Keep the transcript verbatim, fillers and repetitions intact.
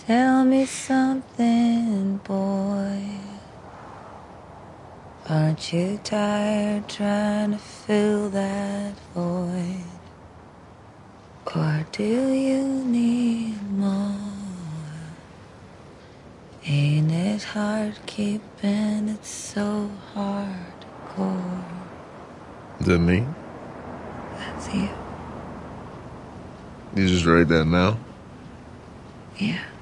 Tell me something, boy. Aren't you tired trying to fill that void? Or do you need more? Ain't it hard keeping it so hardcore? Is that me? That's you. You just write that now? Yeah.